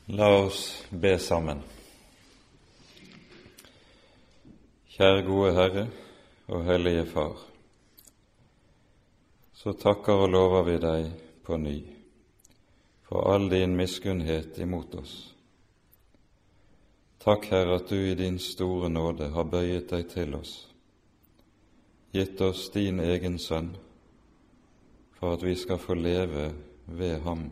La oss be sammen. Kjære gode Herre og Hellige Far, så takker og lover vi deg på ny for all din miskunnhet imot oss. Takk, Herre, at du i din store nåde har bøyet deg til oss, gitt oss din egen sønn, for at vi skal få leve ved ham.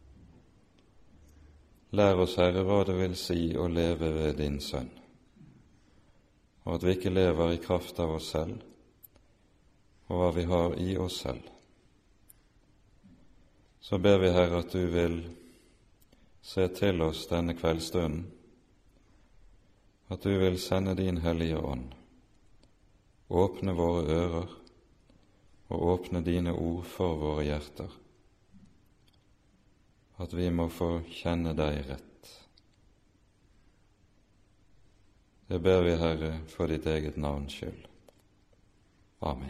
Lær oss, Herre, hva det vil si å leve ved din sønn, og at vi ikke lever i kraft av oss selv og hva vi har i oss selv. Så ber vi, Herre, at du vil se til oss denne kveldsstunden, at du vil sende din Hellige Ånd, åpne våre ører og åpne dine ord for våre hjerter, at vi må få kjenne deg rett. Det ber vi, Herre, for ditt eget navns skyld. Amen.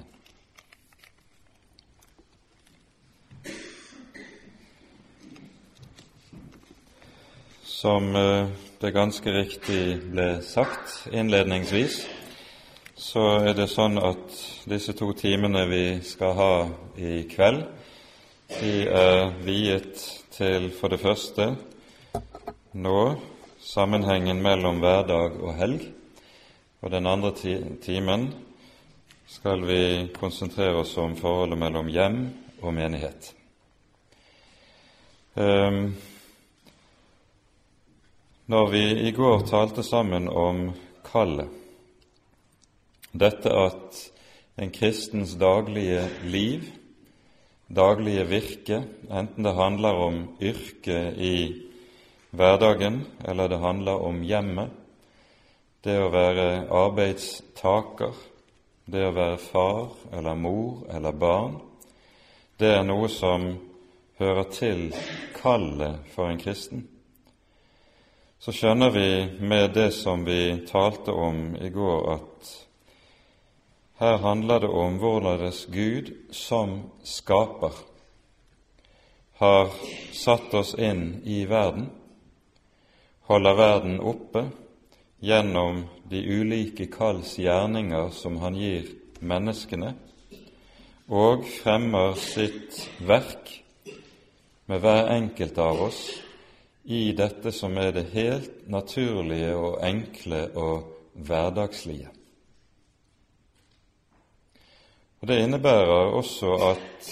Som det ganske riktig ble sagt innledningsvis, så er det sånn at disse 2 timene vi skal ha i kveld, de er viet til for det første nå sammenhengen mellom hverdag og helg, og den andre timen skal vi konsentrere oss om forholdet mellom hjem og menighet. Når vi i går talte sammen om kallet, dette at en kristens daglige liv, daglige virke, enten det handler om yrke i hverdagen eller det handler om hjemmet, det å være arbeidstaker, det å være far eller mor eller barn, det er noe som hører til kallet for en kristen. Så skjønner vi med det som vi talte om i går, at her handler det om hvorledes Gud som skaper har satt oss inn i verden, holder verden oppe gjennom de ulike kalls gjerninger som han gir menneskene, og fremmer sitt verk med hver enkelt av oss i dette som er det helt naturlige og enkle og hverdagslige. Og det innebærer også at,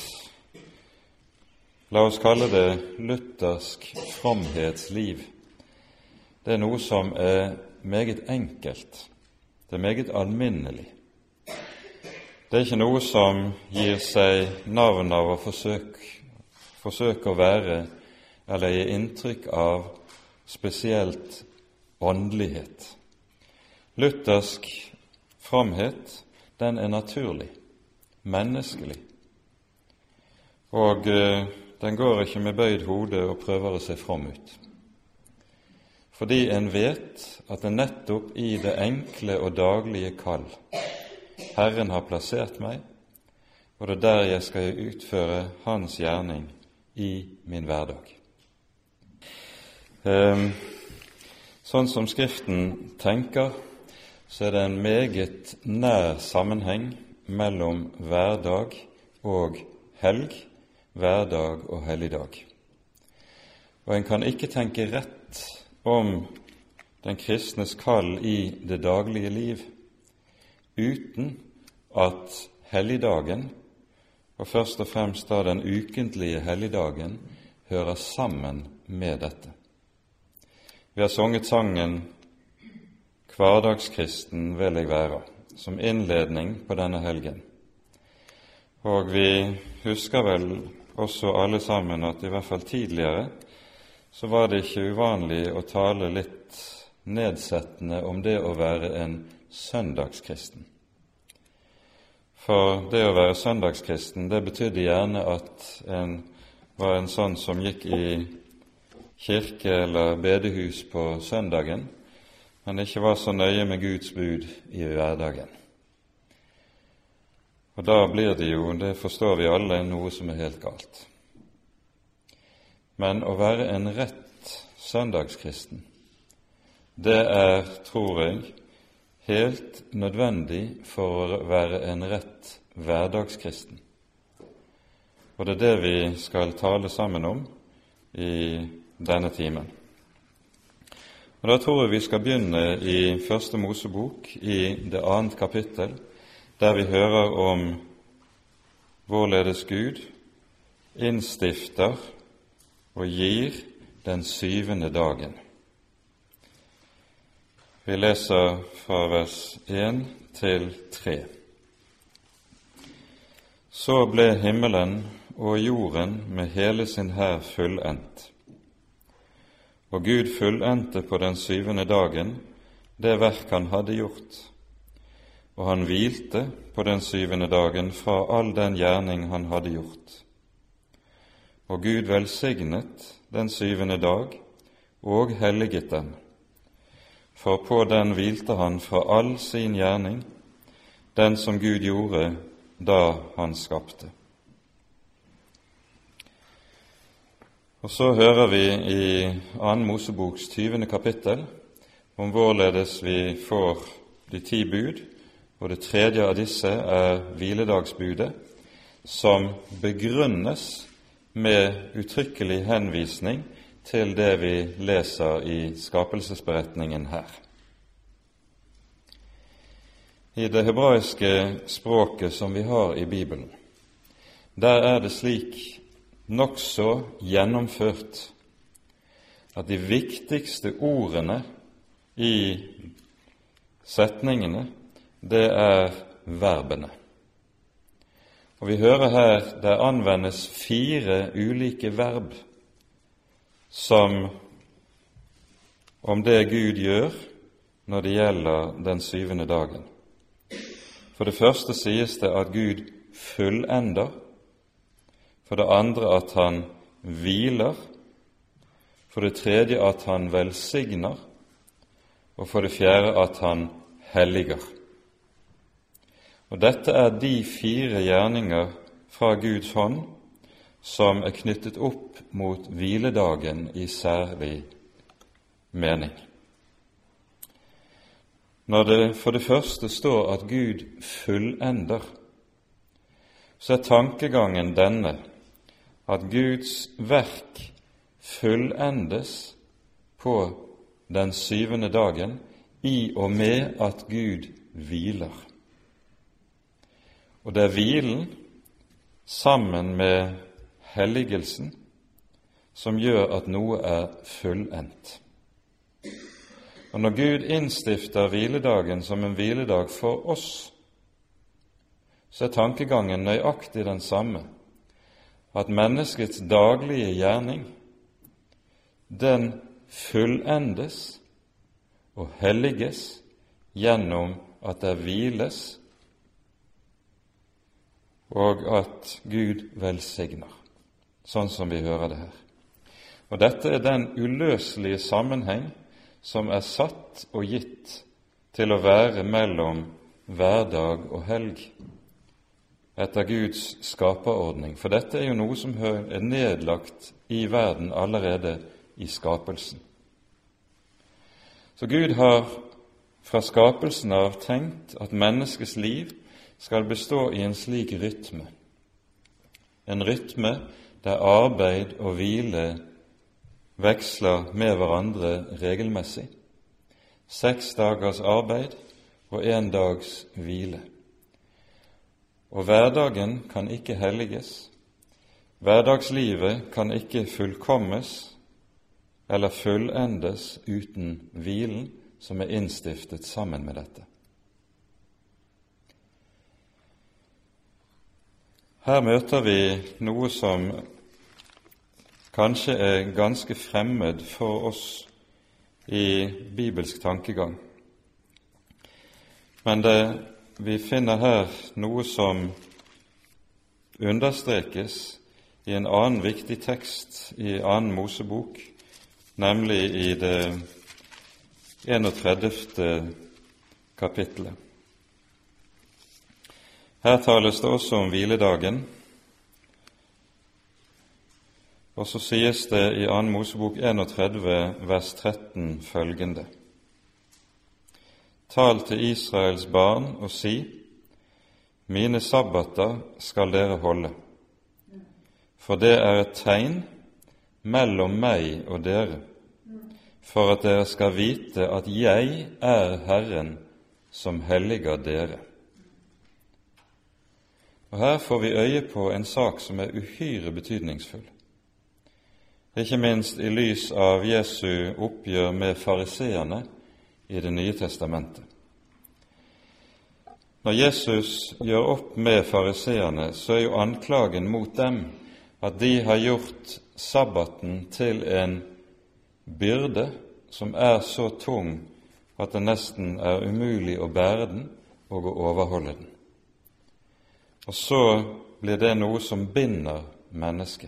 la oss kalle det luthersk fromhetsliv, det er noe som er meget enkelt, det er meget alminnelig. Det er ikke noe som gir seg navn av å forsøke å være eller gi inntrykk av spesielt åndelighet. Luthersk fromhet, den er naturlig, menneskelig, og den går ikke med bøyd hode og prøver å se from ut. Fordi en vet at det nettopp i det enkle og daglige kall Herren har plassert meg, og det er der jeg skal utføre Hans gjerning i min hverdag. Sånn som Skriften tenker, så er det en meget nær sammenheng mellom hverdag og helg, hverdag og helligdag. Og en kan ikke tenke rett om den kristnes kall i det daglige liv uten at helligdagen, og først og fremst da den ukentlige helligdagen, hører sammen med dette. Vi har sunget sangen «Hverdagskristen vil jeg være» som innledning på denne helgen. Og vi husker vel også alle sammen at i hvert fall tidligere så var det ikke uvanlig å tale litt nedsettende om det å være en søndagskristen. For det å være søndagskristen, det betydde gjerne at en var en sånn som gikk i kirke eller bedehus på søndagen, men ikke var så nøye med Guds bud i hverdagen. Og da blir det jo, det forstår vi alle, noe som er helt galt. Men å være en rett søndagskristen. Det tror jeg, helt nødvendig for å være en rett hverdagskristen. Og det er det vi skal tale sammen om i denne timen. Og da tror jeg vi skal begynne i Første Mosebok, i det 2. kapittel, der vi hører om hvorledes Gud innstifter og gir den 7. dagen. Vi leser fra vers 1 til 3. Så ble himmelen og jorden med hele sin hær fullendt. Og Gud fullendte på den 7. dagen det verk han hadde gjort, og han hvilte på den 7. dagen fra all den gjerning han hadde gjort. Og Gud velsignet den 7. dag og helliget den, for på den hvilte han fra all sin gjerning, den som Gud gjorde da han skapte. Og så hører vi i 2. Moseboks 20. kapittel om hvorledes vi får de 10 bud, og det 3. av disse hviledagsbudet, som begrunnes med uttrykkelig henvisning til det vi leser i skapelsesberetningen her. I det hebraiske språket som vi har i Bibelen, der det slik nokså gjennomført at de viktigste ordene i setningene, det verbene. Og vi hører her det anvendes 4 ulike verb som om det Gud gjør når det gjelder den 7. dagen. For det første sies det at Gud fullender, for det andre at han hviler, for det tredje at han velsigner, og for det fjerde at han helliger. Og dette de 4 gjerninger fra Guds hånd som knyttet opp mot hviledagen i særlig mening. Når det for det første står at Gud fullender, så tankegangen denne at Guds verk fullendes på den 7. dagen i og med at Gud hviler. Og det hvilen sammen med helligelsen som gjør at noe fullendt. Og når Gud innstifter hviledagen som en hviledag for oss, så tankegangen nøyaktig den samme, at menneskets daglige gjerning, den fullendes og helliges gjennom at det hviles, og at Gud velsigner, sånn som vi hører det her. Og dette den uløselige sammenheng som satt og gitt til å være mellom hverdag og helg, etter Guds skaperordning, for dette jo noe som nedlagt i verden allerede i skapelsen. Så Gud har fra skapelsen av tenkt at menneskets liv skal bestå i en slik rytme, en rytme der arbeid og hvile veksler med hverandre regelmessig, 6 dagers arbeid og 1 dags hvile. Og hverdagen kan ikke helliges, hverdagslivet kan ikke fullkommes eller fullendes uten hvilen som innstiftet sammen med dette. Her møter vi noe som kanskje ganske fremmed for oss i bibelsk tankegang, men vi finner her noe som understrekes i en annen viktig tekst i 2. Mosebok, nemlig i det 31. kapittelet. Her tales det også om hviledagen, Og så sies det i 2. Mosebok 31, vers 13 følgende: Tal til Israels barn og si, mine sabbater skal dere holde, for det er et tegn mellom meg og dere, for at dere skal vite at jeg er Herren som helliger dere. Og her får vi øye på en sak som er uhyre betydningsfull, ikke minst i lys av Jesu oppgjør med fariseerne i Det nye testamentet. Når Jesus gjør opp med fariseerne, så er jo anklagen mot dem at de har gjort sabbaten til en byrde som er så tung at det nesten er umulig å bære den og å overholde den. Og så blir det noe som binder mennesket.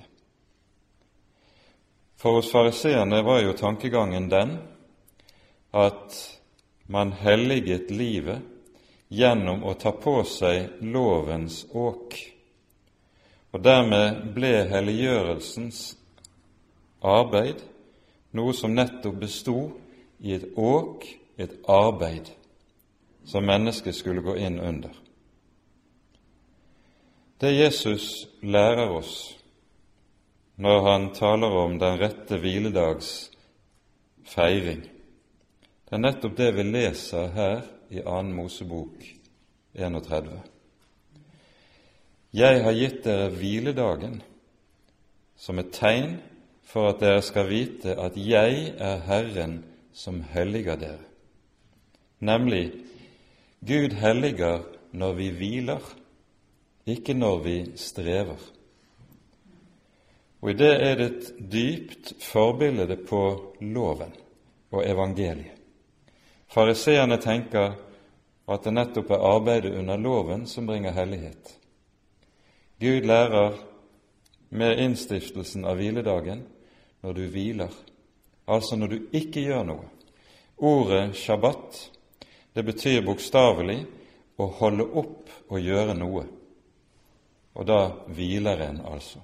For hos fariseerne var jo tankegangen den at man helliget livet gjennom å ta på seg lovens åk, og dermed ble helliggjørelsens arbeid noe som nettopp bestod i et åk, et arbeid, som mennesket skulle gå inn under. Det Jesus lærer oss når han taler om den rette hviledags feiring, det er nettopp det vi leser her i 2. Mosebok 31. Jeg har gitt dere hviledagen som et tegn for at dere skal vite at jeg er Herren som helliger dere. Nemlig, Gud helliger når vi hviler, ikke når vi strever. Og i det er det et dypt forbilde på loven og evangeliet. Fariseerne tenker at det nettopp er arbeidet under loven som bringer hellighet. Gud lærer med innstiftelsen av hviledagen når du hviler, altså når du ikke gjør noe. Ordet shabbat, det betyr bokstavelig å holde opp og gjøre noe, og da hviler en altså.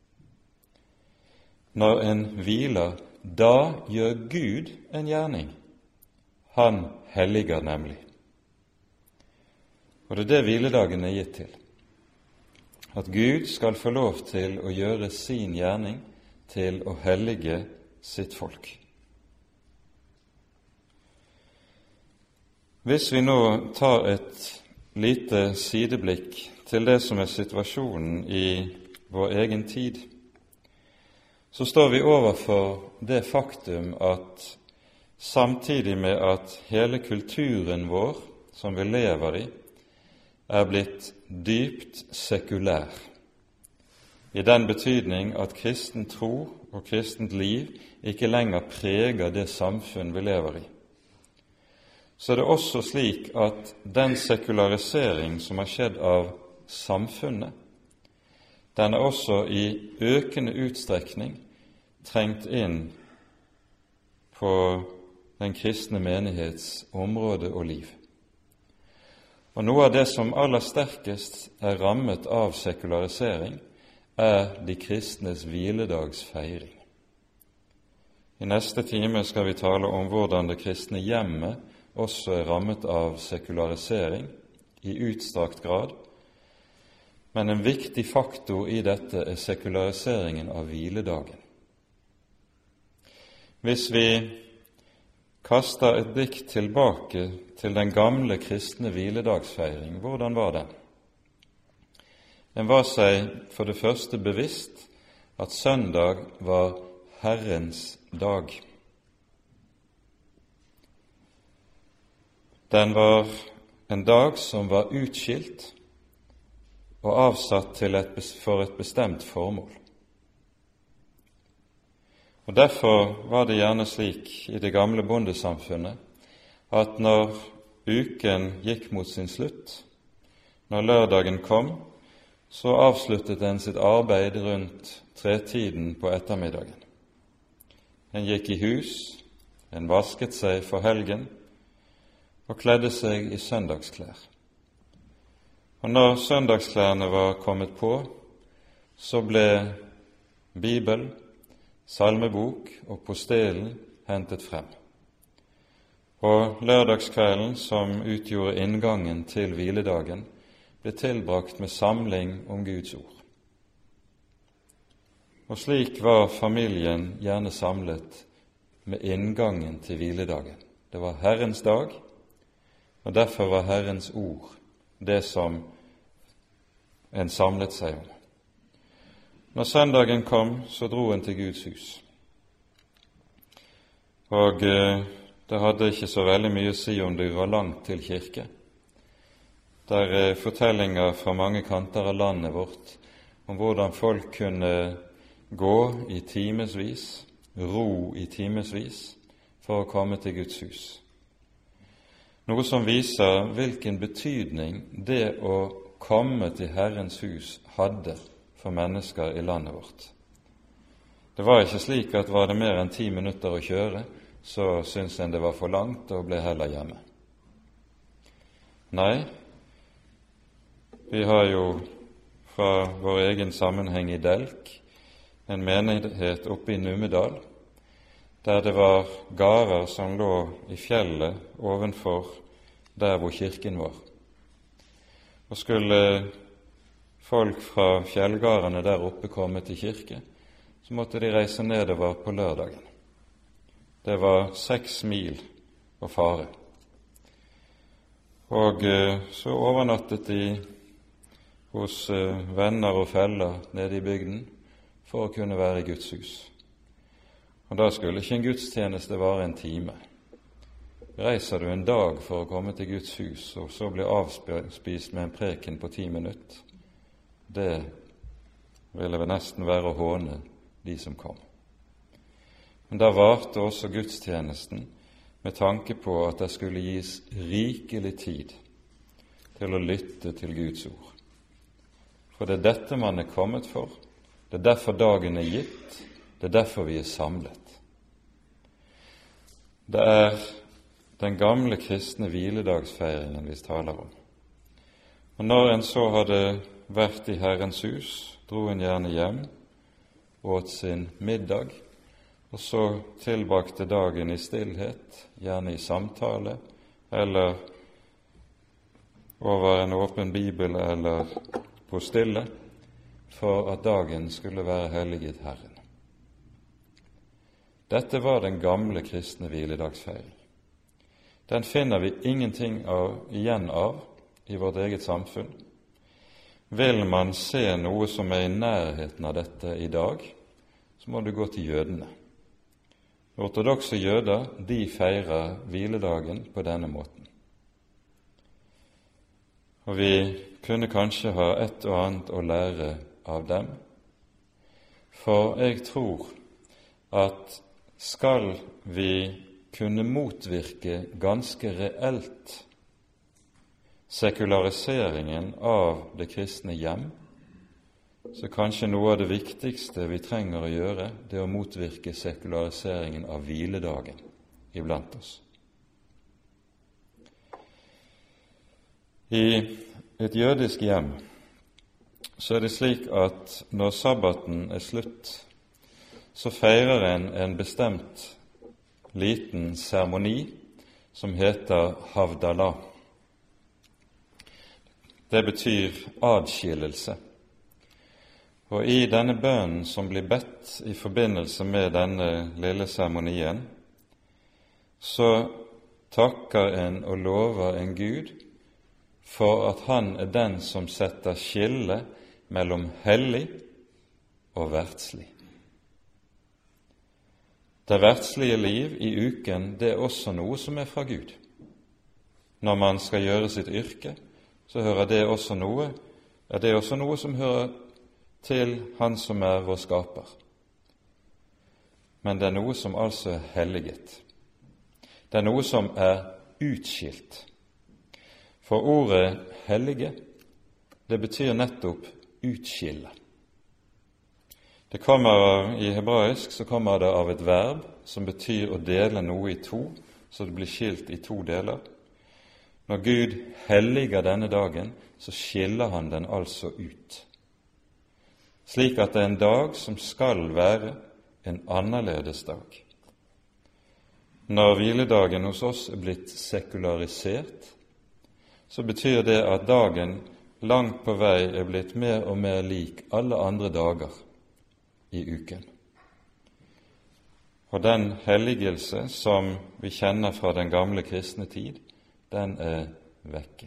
Når en hviler, da gjør Gud en gjerning. Han helliger nemlig. Og det er det hviledagen er gitt til. At Gud skal få lov til å gjøre sin gjerning til å hellige sitt folk. Hvis vi nå tar et lite sideblikk til det som er situasjonen i vår egen tid, så står vi overfor det faktum at samtidig med at hele kulturen vår, som vi lever i, er blitt dypt sekulær, i den betydning at kristen tro og kristent liv ikke lenger preger det samfunn vi lever i, så er det også slik at den sekularisering som har skjedd av samfunnet, den er også i økende utstrekning trengt inn på den kristne menighets område og liv. Og noe av det som aller sterkest er rammet av sekularisering, er de kristnes hviledagsfeiring. I neste time skal vi tale om hvordan det kristne hjemmet også er rammet av sekularisering i utstrakt grad, men en viktig faktor i dette er sekulariseringen av hviledagen. Hvis vi kaster et blikk tilbake til den gamle kristne hviledagsfeiring, hvordan var den? En var seg for det første bevisst at søndag var Herrens dag. Den var en dag som var utskilt og avsatt for et bestemt formål. Og derfor var det gjerne slik i det gamle bondesamfunnet at når uken gikk mot sin slutt, når lørdagen kom, så avsluttet en sitt arbeid rundt 3-tiden på ettermiddagen. En gikk i hus, en vasket seg for helgen og kledde seg i søndagsklær. Og når søndagsklærne var kommet på, så ble Bibel salmebok og postelen hentet frem. Og lørdagskvelden, som utgjorde inngangen til hviledagen, ble tilbrakt med samling om Guds ord. Og slik var familien gjerne samlet med inngangen til hviledagen. Det var Herrens dag, og derfor var Herrens ord det som en samlet seg om. Når søndagen kom, så dro en til Guds hus. Og det hadde ikke så veldig mye å si om du var langt til kirke. Der er fortellinger fra mange kanter av landet vårt om hvordan folk kunne gå i timesvis, ro i timesvis, for å komme til Guds hus. Noe som viser hvilken betydning det å komme til Herrens hus hadde for mennesker i landet vårt. Det var ikke slik at var det mer enn 10 minutter å kjøre, så syntes en det var for langt og ble heller hjemme. Nei, vi har jo fra vår egen sammenheng i Delk en menighet oppe i Numedal, der det var gårder som lå i fjellet ovenfor der hvor kirken var. Og skulle folk fra fjellgårdene der oppe komme til kirke, så måtte de reise nedover på lørdagen. Det var 6 mil å fare. Og så overnattet de hos venner og feller nede i bygden for å kunne være i Guds hus. Og da skulle ikke en gudstjeneste vare en time. Reiser du en dag for å komme til Guds hus, og så blir avspist med en preken på 10 minutter, det ville vel nesten være å håne de som kom. Men da varte også gudstjenesten med tanke på at det skulle gis rikelig tid til å lytte til Guds ord. For det er dette man er kommet for, det er derfor dagen er gitt, det er derfor vi er samlet. Det er den gamle kristne hviledagsfeiringen vi taler om. Og når en så hadde vært i Herrens hus, dro en gjerne hjem, åt sin middag, og så tilbrakte dagen i stillhet, gjerne i samtale, eller over en åpen bibel eller på stille, for at dagen skulle være helliget Herren. Dette var den gamle kristne hviledagsfeiring. Den finner vi ingenting igjen av i vårt eget samfunn. Vil man se noe som er i nærheten av dette i dag, så må du gå til jødene. Ortodokse jøder, de feirer hviledagen på denne måten. Og vi kunne kanskje ha et og annet å lære av dem, for jeg tror at skal vi kunne motvirke ganske reelt sekulariseringen av det kristne hjem, så kanskje noe av det viktigste vi trenger å gjøre, det er å motvirke sekulariseringen av hviledagen iblant oss. I et jødisk hjem så er det slik at når sabbaten er slutt, så feirer en bestemt liten seremoni som heter Havdalah. Det betyr adskillelse. Og i denne bønnen som blir bedt i forbindelse med denne lille seremonien, så takker en og lover en Gud for at han er den som setter skille mellom hellig og verdslig. Det verdslige liv i uken, det er også noe som er fra Gud. Når man skal gjøre sitt yrke, så er det også noe som hører til Han som er vår skaper. Men det er noe som altså er helliget. Det er noe som er utskilt. For ordet hellige, det betyr nettopp utskille. Det kommer i hebraisk så kommer det av et verb som betyr å dele noe i to, så det blir skilt i 2 deler. Når Gud helliger denne dagen, så skiller han den altså ut. Slik at det er en dag som skal være en annerledes dag. Når hviledagen hos oss er blitt sekularisert, så betyr det at dagen langt på vei er blitt mer og mer lik alle andre dager i uken. Og den helligelse som vi kjenner fra den gamle kristne tid, den er vekke.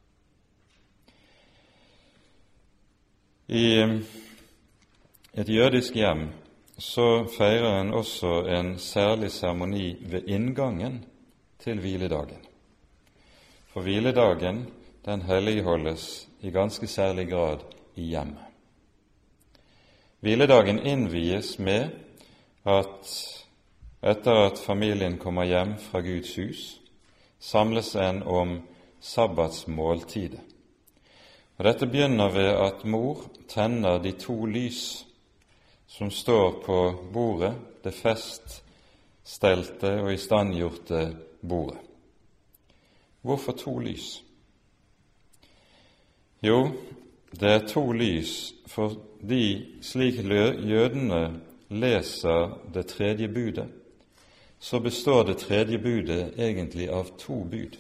I et jødisk hjem så feirer en også en særlig seremoni ved inngangen til hviledagen. For hviledagen, den helligholdes i ganske særlig grad i hjemmet. Hviledagen innvies med at etter at familien kommer hjem fra Guds hus, samles en om sabbatsmåltidet. Og dette begynner ved at mor tenner de 2 lys som står på bordet, det feststelte og istandgjorte bordet. Hvorfor 2 lys? Jo, det er 2 lys fordi slik jødene leser det 3. budet, så består det 3. budet egentlig av 2 bud.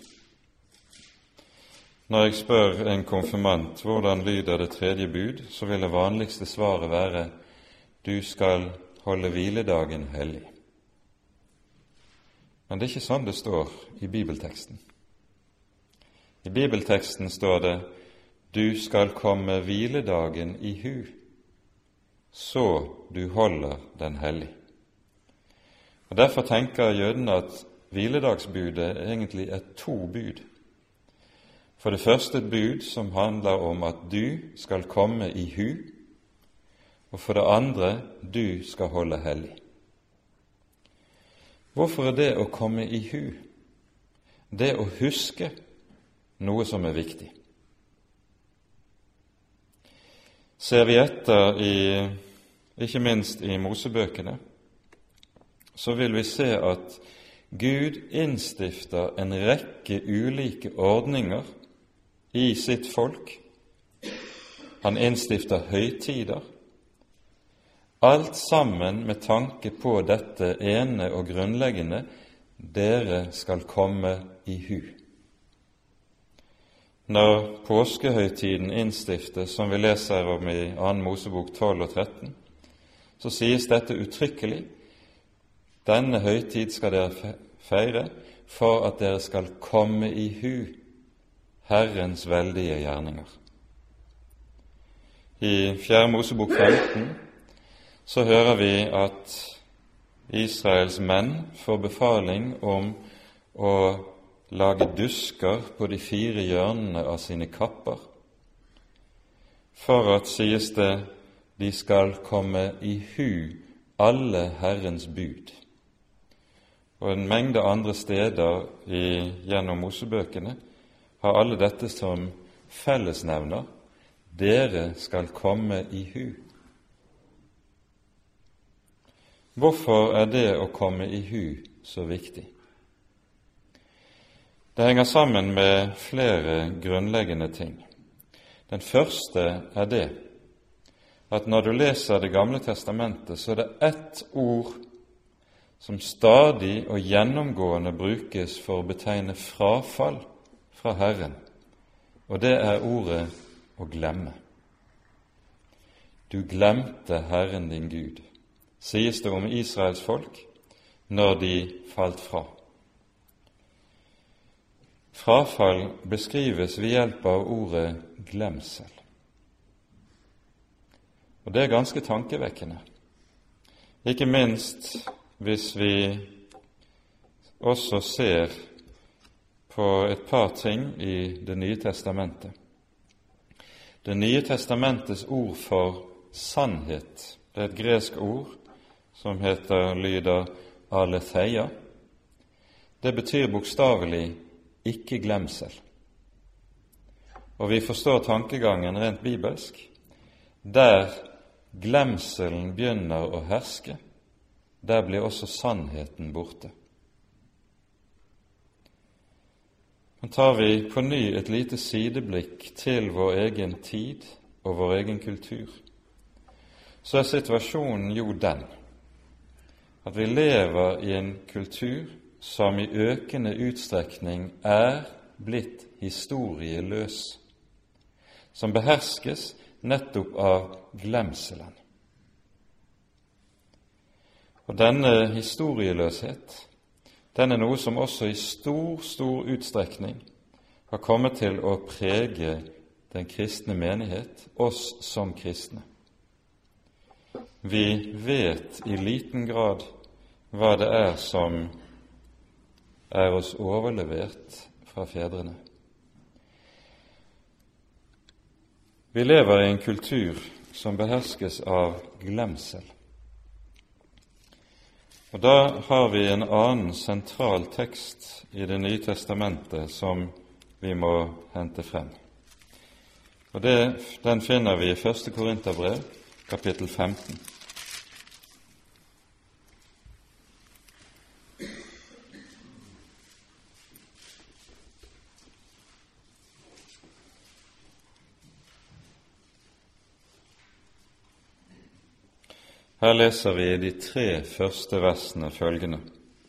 Når jeg spør en konfirmant hvordan lyder det 3. bud, så vil det vanligste svaret være: du skal holde hviledagen hellig. Men det er ikke sånn det står i bibelteksten. I bibelteksten står det: du skal komme hviledagen i hu, så du holder den hellig. Og derfor tenker jødene at hviledagsbudet egentlig er 2 bud. For det første et bud som handler om at du skal komme i hu, og for det andre du skal holde hellig. Hvorfor er det å komme i hu, det å huske, noe som er viktig? Ser vi etter ikke minst i Mosebøkene, så vil vi se at Gud innstifter en rekke ulike ordninger i sitt folk. Han innstifter høytider, alt sammen med tanke på dette ene og grunnleggende: dere skal komme i hu. Når påskehøytiden innstiftes, som vi leser om i 2. Mosebok 12 og 13, så sies dette uttrykkelig: denne høytid skal dere feire for at dere skal komme i hu Herrens veldige gjerninger. I 4. Mosebok 15 så hører vi at Israels menn får befaling om å lage dusker på de 4 hjørnene av sine kapper, for at, sies det, de skal komme i hu alle Herrens bud. Og en mengde andre steder gjennom Mosebøkene har alle dette som fellesnevner: dere skal komme i hu. Hvorfor er det å komme i hu så viktig? Det henger sammen med flere grunnleggende ting. Den første er det at når du leser Det gamle testamentet, så er det ett ord som stadig og gjennomgående brukes for å betegne frafall fra Herren, og det er ordet å glemme. Du glemte Herren din Gud, sies det om Israels folk når de falt fra. Frafall beskrives ved hjelp av ordet glemsel. Og det er ganske tankevekkende, ikke minst hvis vi også ser på et par ting i Det nye testamentet. Det nye testamentets ord for sannhet, det er et gresk ord som lyder aletheia. Det betyr bokstavelig ikke glemsel. Og vi forstår tankegangen rent bibelsk. Der glemselen begynner å herske, der blir også sannheten borte. Men tar vi på ny et lite sideblikk til vår egen tid og vår egen kultur, så er situasjonen jo den at vi lever i en kultur som i økende utstrekning blitt historieløs, som beherskes nettopp av glemselen. Og denne historieløshet, den noe som også i stor utstrekning har kommet til å prege den kristne menighet, oss som kristne. Vi vet i liten grad hva det som oss overlevert fra fedrene. Vi lever i en kultur som beherskes av glemsel. Og da har vi en annen sentral tekst i Det nye testamentet som vi må hente frem. Og den finner vi i 1. Korinterbrev, kapittel 15. Her leser vi i de 3 første versene følgende: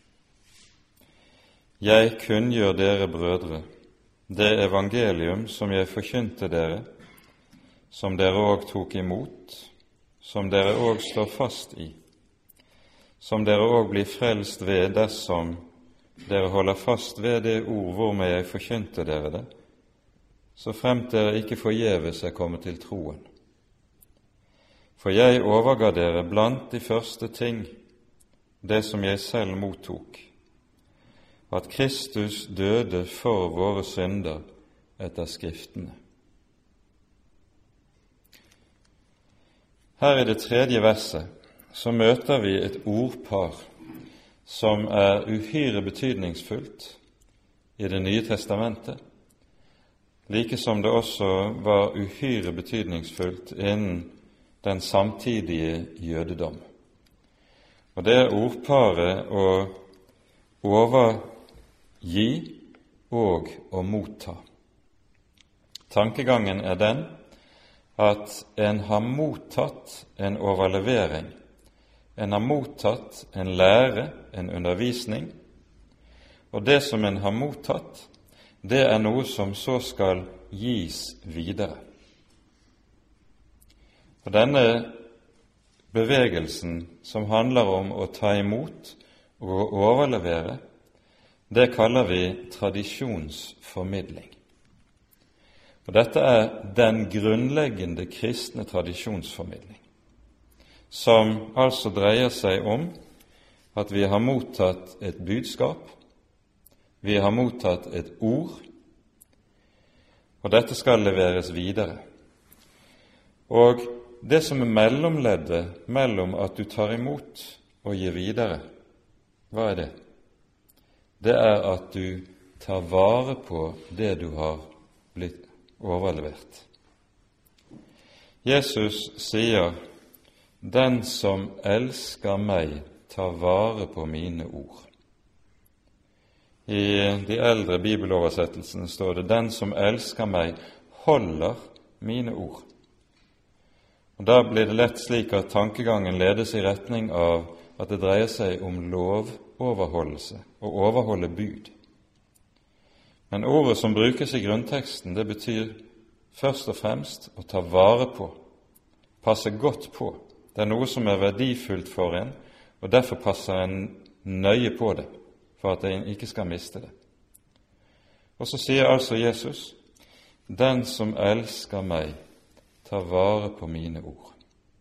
Jeg kunngjør dere, brødre, det evangelium som jeg forkynte dere, som dere òg tok imot, som dere òg står fast i, som dere òg blir frelst ved dersom dere holder fast ved det ord hvormed jeg forkynte dere det, så fremt dere ikke forgjeves kommet til troen. For jeg overga dere blant de første ting det som jeg selv mottok, at Kristus døde for våre synder etter Skriftene. Her i det 3. verset så møter vi et ordpar som uhyre betydningsfullt i Det nye testamentet, like som det også var uhyre betydningsfullt innen den samtidige jødedom. Og det ordparet å overgi og å motta. Tankegangen den at en har mottatt en overlevering, en har mottatt en lære, en undervisning, og det som en har mottatt, det noe som så skal gis videre. Og denne bevegelsen som handler om å ta imot og å overlevere, det kaller vi tradisjonsformidling. Og dette den grunnleggende kristne tradisjonsformidling, som altså dreier seg om at vi har mottatt et budskap, vi har mottatt et ord, og dette skal leveres videre. Og det som mellomleddet mellom at du tar imot og gir videre, hva det? Det at du tar vare på det du har blitt overlevert. Jesus sier, den som elsker meg, tar vare på mine ord. I de eldre bibeloversettelsene står det, den som elsker meg, holder mine ord. Og da blir det lett slik at tankegangen ledes i retning av at det dreier seg om lovoverholdelse og overholde bud. Men ordet som brukes i grunnteksten, det betyr først og fremst å ta vare på, passe godt på. Det noe som verdifullt for en, og derfor passer en nøye på det, for at en ikke skal miste det. Og så sier altså Jesus, den som elsker meg, ta vare på mine ord.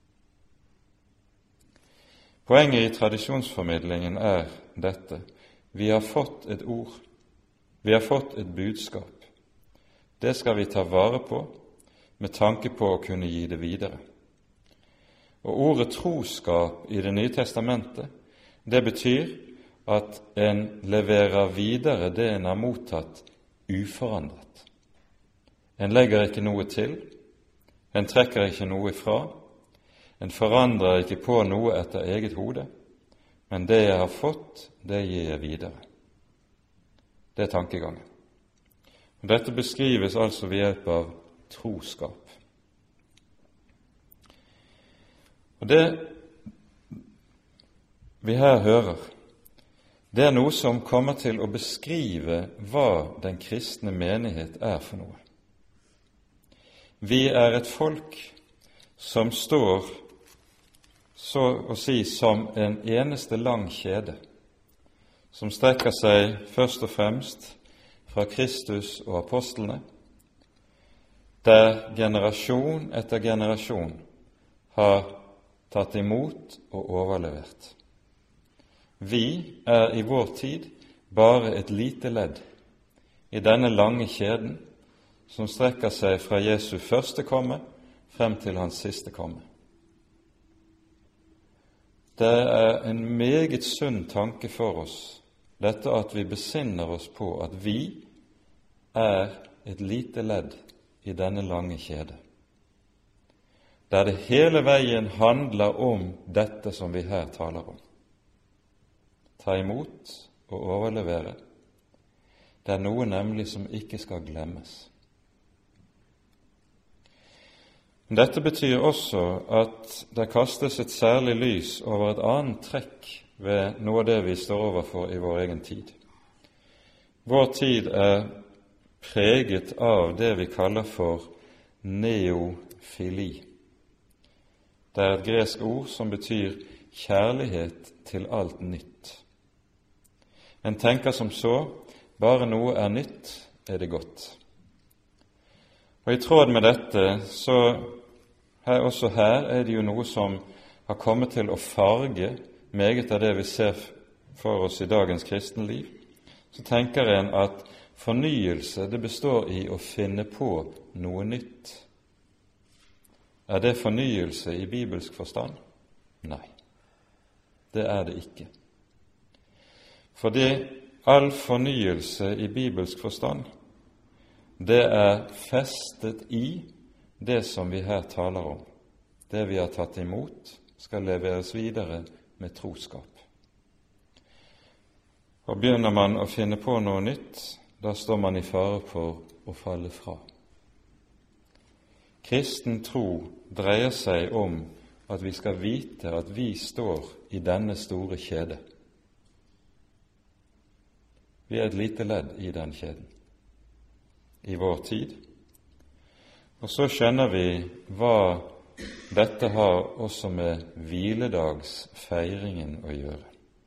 Poenget i tradisjonsformidlingen dette. Vi har fått et ord, vi har fått et budskap. Det skal vi ta vare på med tanke på å kunne gi det videre. Og ordet troskap i Det nye testamentet, det betyr at en leverer videre det en har mottatt uforandret. En legger ikke noe til, en trekker ikke noe ifra, en forandrer ikke på noe etter eget hode, men det jeg har fått, det gir jeg videre. Det tankegangen. Og dette beskrives altså ved hjelp av troskap. Og vi her hører, det er noe som kommer til å beskrive hva den kristne menighet er for noe. Vi er et folk som står, så å si, som en eneste lang kjede, som strekker seg først og fremst fra Kristus og apostlene, der generasjon etter generasjon har tatt imot og overlevert. Vi er i vår tid bare et lite ledd i denne lange kjeden som strekker seg fra Jesu første komme frem til hans siste komme. Det er en meget sunn tanke for oss, dette at vi besinner oss på at vi er et lite ledd i denne lange kjede, der det hele veien handler om dette som vi her taler om. Ta imot og overlevere. Det er noe nemlig som ikke skal glemmes. Dette betyr også at det kastes et særlig lys over et annet trekk ved noe av det vi står overfor i vår egen tid. Vår tid er preget av det vi kaller for neofili. Det er et gresk ord som betyr kjærlighet til alt nytt. En tenker som så, bare noe er nytt, er det godt. Og i tråd med dette, så også her er det jo noe som har kommet til å farge meget av det vi ser for oss i dagens kristenliv. Så tenker en at fornyelse, det består i å finne på noe nytt. Er det fornyelse i bibelsk forstand? Nei, det er det ikke. Fordi all fornyelse i bibelsk forstand, det er festet i det som vi her taler om. Det vi har tatt imot, skal leveres videre med troskap. Og begynner man å finne på noe nytt, da står man i fare for å falle fra. Kristen tro dreier seg om at vi skal vite at vi står i denne store kjede. Vi er et lite ledd i den kjeden, i vår tid. Og så skjønner vi hva dette har også med hviledagsfeiringen å gjøre.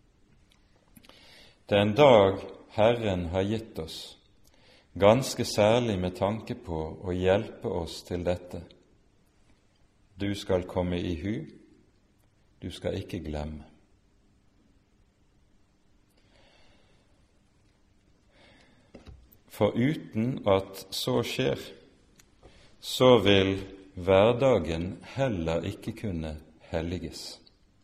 Det er en dag Herren har gitt oss, ganske særlig med tanke på å hjelpe oss til dette. Du skal komme i hu, du skal ikke glemme. For uten at så skjer, så vil hverdagen heller ikke kunne helliges.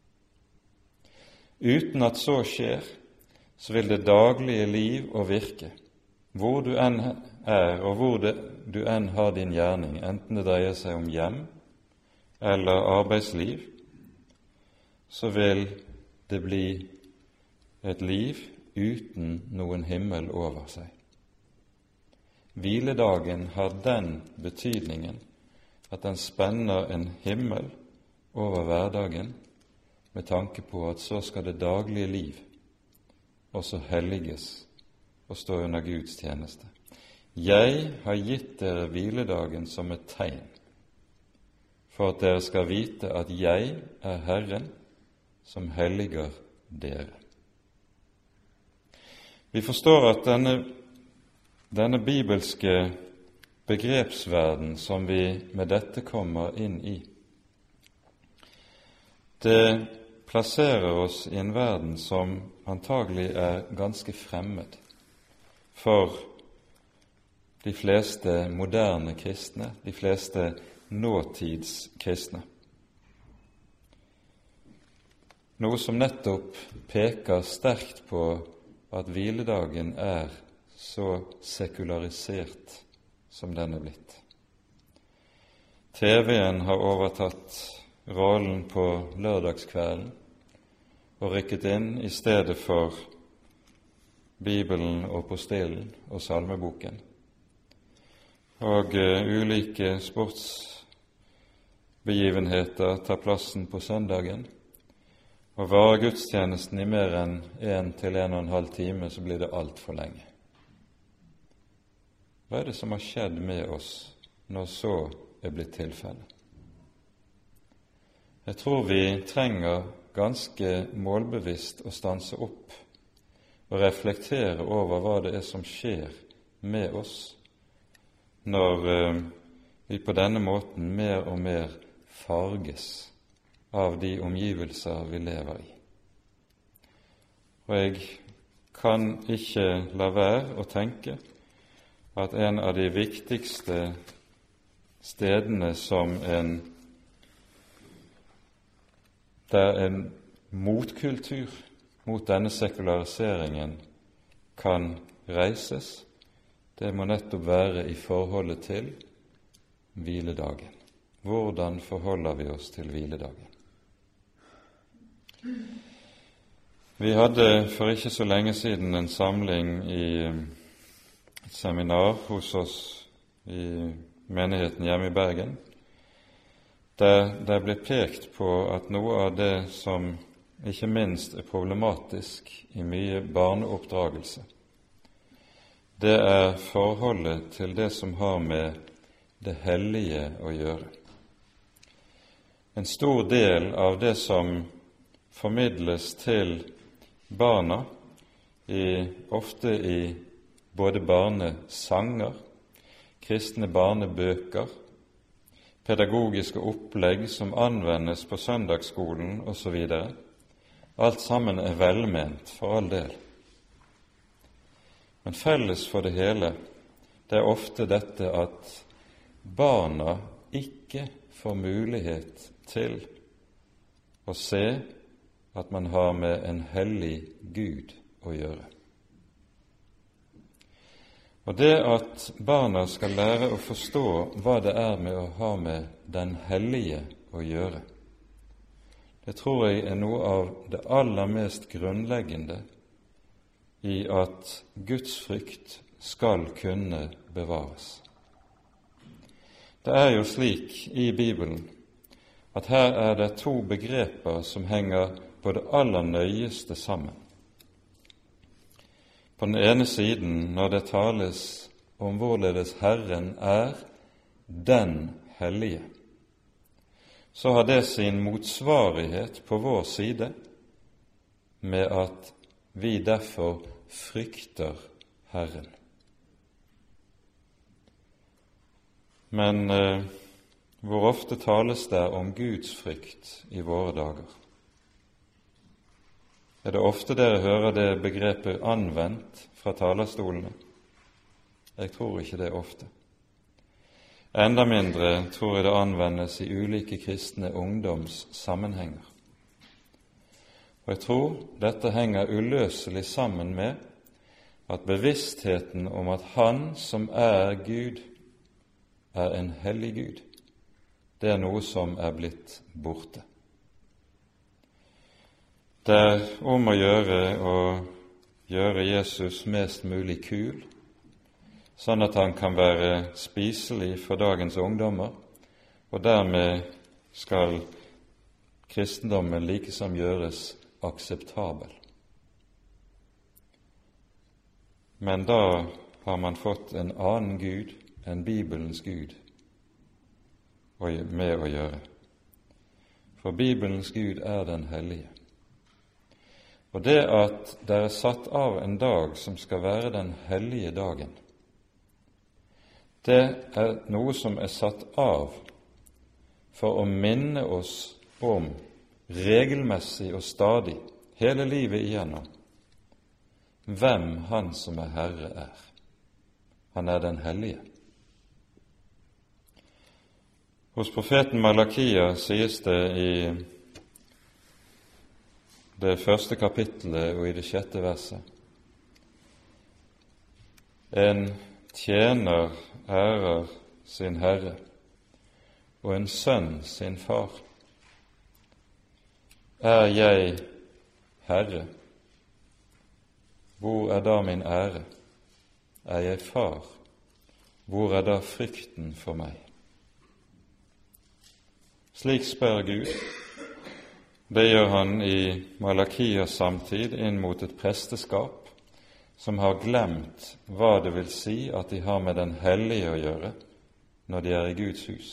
Uten at så skjer, så vil det daglige liv og virke, hvor du enn er og hvor du enn har din gjerning, enten det dreier seg om hjem eller arbeidsliv, så vil det bli et liv uten noen himmel over seg. Hviledagen har den betydningen at den spenner en himmel over hverdagen med tanke på at så skal det daglige liv også helliges og stå under Guds tjeneste. Jeg har gitt dere hviledagen som et tegn, for at dere skal vite at jeg er Herren som helliger dere. Vi forstår at denne bibelske begrepsverden som vi med dette kommer inn i, det plasserer oss i en verden som antagelig er ganske fremmed for de fleste moderne kristne, de fleste nåtidskristne. Noe som nettopp peker sterkt på at hviledagen er så sekularisert som den er blitt. TV-en har overtatt rollen på lørdagskvelden og rykket inn i stedet for Bibelen og postillen og salmeboken. Og ulike sportsbegivenheter tar plassen på søndagen, og varer gudstjenesten i mer enn 1 til 1,5 time, så blir det alt for lenge. Hva er det som har skjedd med oss når så er blitt tilfellet? Jeg tror vi trenger ganske målbevisst å stanse opp og reflektere over hva det er som skjer med oss når vi på denne måten mer og mer farges av de omgivelser vi lever i. Og jeg kan ikke la være å tenke at en av de viktigste stedene der en motkultur mot denne sekulariseringen kan reises, det må nettopp være i forholdet til hviledagen. Hvordan forholder vi oss til hviledagen? Vi hadde for ikke så lenge siden en samling i et seminar hos oss i menigheten hjemme i Bergen, der det ble pekt på at noe av det som ikke minst er problematisk i mye barneoppdragelse, det er forholdet til det som har med det hellige å gjøre. En stor del av det som formidles til barna, ofte i både barnesanger, kristne barnebøker, pedagogiske opplegg som anvendes på søndagsskolen osv., alt sammen er velment, for all del. Men felles for det hele, det er ofte dette at barna ikke får mulighet til å se at man har med en hellig Gud å gjøre. Og det at barna skal lære å forstå hva det er med å ha med den hellige å gjøre, det tror jeg er noe av det aller mest grunnleggende i at Guds frykt skal kunne bevares. Det er jo slik i Bibelen at her er det 2 begreper som henger på det aller nøyeste sammen. På den ene siden, når det tales om hvorledes Herren er den hellige, så har det sin motsvarighet på vår side med at vi derfor frykter Herren. Men hvor ofte tales det om Guds frykt i våre dager? Er det ofte dere hører det begrepet anvendt fra talerstolene? Jeg tror ikke det ofte. Enda mindre tror jeg det anvendes i ulike kristne ungdomssammenhenger. Og jeg tror dette henger uløselig sammen med at bevisstheten om at Han som er Gud, er en hellig Gud, det er noe som er blitt borte. Det er om å gjøre Jesus mest mulig kul, sånn at han kan være spiselig for dagens ungdommer, og dermed skal kristendommen likesom gjøres akseptabel. Men da har man fått en annen Gud enn Bibelens Gud med å gjøre. For Bibelens Gud er den hellige. Og det at det er satt av en dag som skal være den hellige dagen, det er noe som er satt av for å minne oss om regelmessig og stadig, hele livet igjennom, hvem Han som er Herre er. Han er den hellige. Hos profeten Malakia sies det i det 1. kapittelet og i det 6. verset: En tjener ærer sin herre, og en sønn sin far. Er jeg herre, hvor er da min ære? Er jeg far, hvor er da frykten for meg? Slik spør Gud, Det gjør han i Malakias samtid inn mot et presteskap som har glemt hva det vil si at de har med den hellige å gjøre når de er i Guds hus.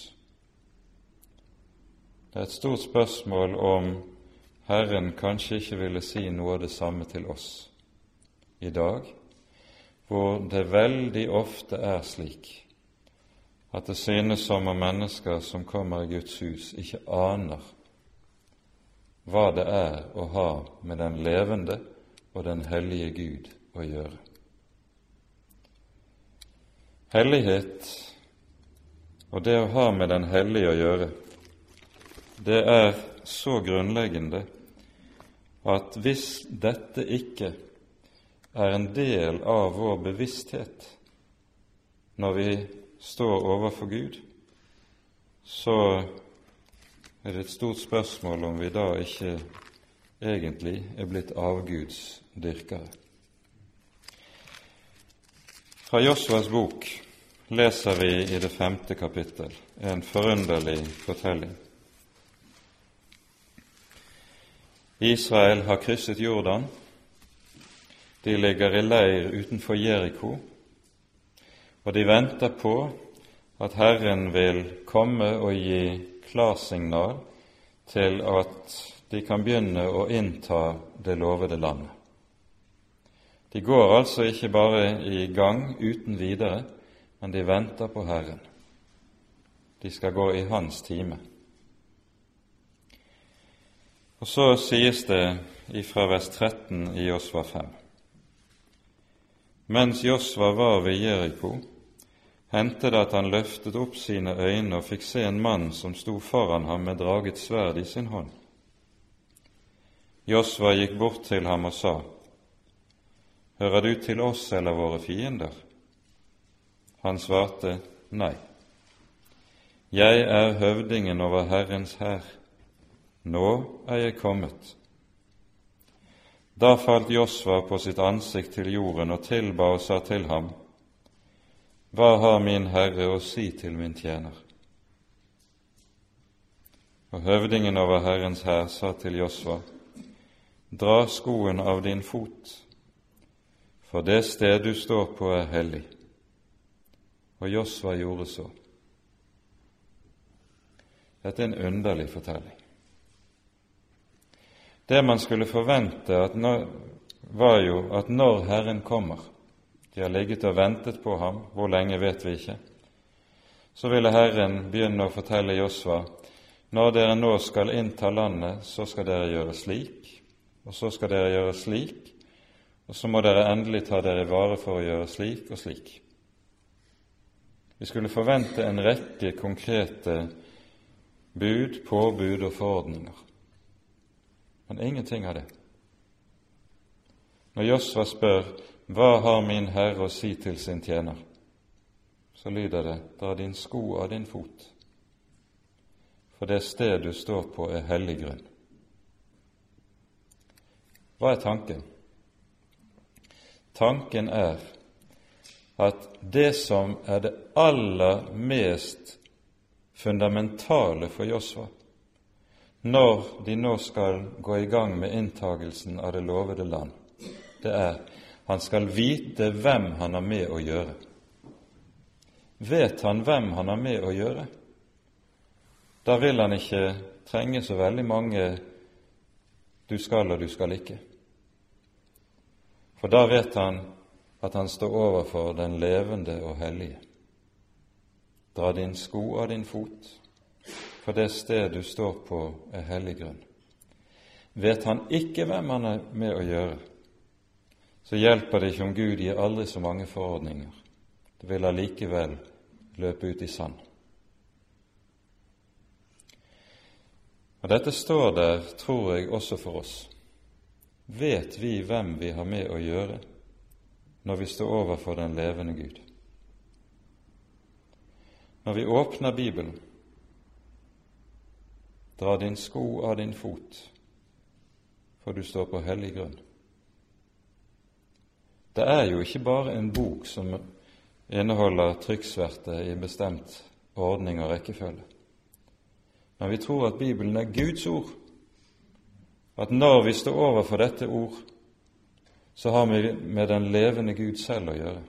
Det er et stort spørsmål om Herren kanskje ikke ville si noe av det samme til oss i dag, hvor det veldig ofte er slik at det synes som om mennesker som kommer i Guds hus, ikke aner hva det er å ha med den levende og den hellige Gud å gjøre. Hellighet og det å ha med den hellige å gjøre, det er så grunnleggende at hvis dette ikke er en del av vår bevissthet når vi står overfor Gud, så er det et stort spørsmål om vi da ikke egentlig er blitt avgudsdyrkere. Fra Josvas bok leser vi i det 5. kapittel en forunderlig fortelling. Israel har krysset Jordan. De ligger i leir utenfor Jeriko, og de venter på at Herren vil komme og gi klarsignal til at de kan begynne å innta det lovede landet. De går altså ikke bare i gang uten videre, men de venter på Herren. De skal gå i hans time. Og så sies det fra vers 13 i Josva 5. Mens Josva var ved Jeriko, hendte det at han løftet opp sine øyne og fikk se en mann som sto foran ham med draget sverd i sin hånd. Josva gikk bort til ham og sa, «Hører du til oss eller våre fiender?» Han svarte, «Nei. Jeg er høvdingen over Herrens hær. Nå er jeg kommet.» Da falt Josva på sitt ansikt til jorden og tilba og sa til ham, «Hva har min Herre å si til min tjener?» Og høvdingen over Herrens hær sa til Josva, «Dra skoen av din fot, for det sted du står på er hellig.» Og Josva gjorde så. Dette er en underlig fortelling. Det man skulle forvente var jo at når Herren kommer, de har ligget og ventet på ham, hvor lenge vet vi ikke, så ville Herren begynne å fortelle Josva, når dere nå skal innta landet, så skal dere gjøre slik, og så skal dere gjøre slik, og så må dere endelig ta dere i vare for å gjøre slik og slik. Vi skulle forvente en rekke konkrete bud, påbud og forordninger. Men ingenting av det. Når Josva spør, «Hva har min Herre å si til sin tjener?» så lyder det, «Dra din sko av din fot, for det sted du står på er hellig grunn.» Hva er tanken? Tanken er at det som er det aller mest fundamentale for Josva, når de nå skal gå i gang med inntagelsen av det lovede land, det er han skal vite hvem han har med å gjøre. Vet han hvem han har med å gjøre? Da vil han ikke trenge så veldig mange du skal og du skal ikke. For da vet han at han står overfor den levende og hellige. Dra din sko av din fot, for det sted du står på er hellig grunn. Vet han ikke hvem han er med å gjøre, så hjelper det ikke om Gud gir aldri så mange forordninger. Det vil allikevel løpe ut i sand. Og dette står der, tror jeg, også for oss. Vet vi hvem vi har med å gjøre når vi står overfor den levende Gud? Når vi åpner Bibelen, dra din sko av din fot, for du står på hellig grunn. Det er jo ikke bare en bok som inneholder trykksverte i bestemt ordning og rekkefølge. Men vi tror at Bibelen er Guds ord, at når vi står overfor dette ord, så har vi med den levende Gud selv å gjøre.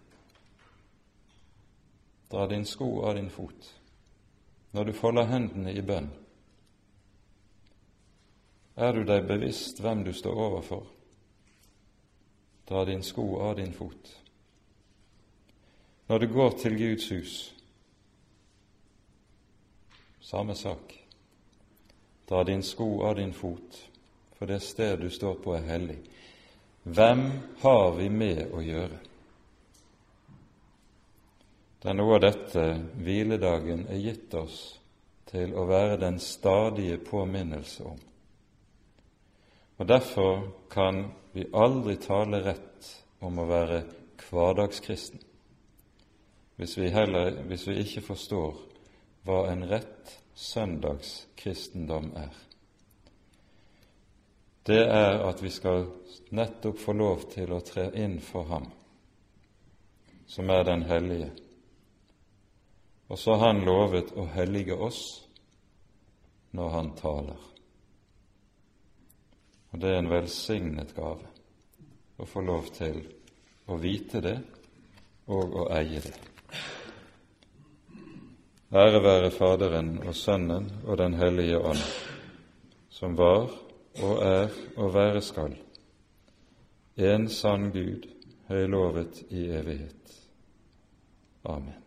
Dra din sko av din fot når du folder hendene i bønn. Er du deg bevisst hvem du står overfor? Dra din sko av din fot. Når du går til Guds hus, samme sak. Dra din sko av din fot, for det sted du står på er hellig. Hvem har vi med å gjøre? Det er noe av dette hviledagen er gitt oss til å være den stadige påminnelse om. Og derfor kan vi aldri tale rett om å være hverdagskristen, hvis vi ikke forstår hva en rett søndagskristendom er. Det er at vi skal nettopp få lov til å tre inn for Ham, som er den hellige. Og så har Han lovet å hellige oss når Han taler. Og det er en velsignet gave å få lov til å vite det og å eie det. Ære være Faderen og Sønnen og Den hellige ånd, som var og er og være skal, en sann Gud, høylovet i evighet. Amen.